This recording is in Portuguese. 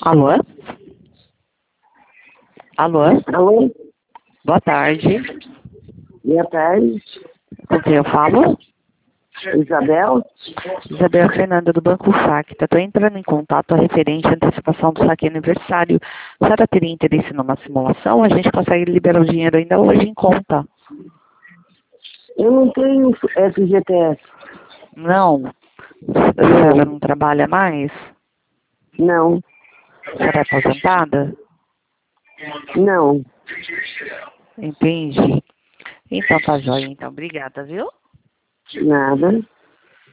Alô? Alô? Alô? Boa tarde. Boa tarde. Com quem eu falo? Isabel? Isabel Fernanda, do Banco Facta. Estou entrando em contato a referente à antecipação do saque aniversário. A senhora teria interesse numa simulação? A gente consegue liberar o dinheiro ainda hoje em conta. Eu não tenho FGTS. Não? A senhora não trabalha mais? Não. A senhora é aposentada? Não. Entendi. Então tá jóia, então. Obrigada, viu? Nada.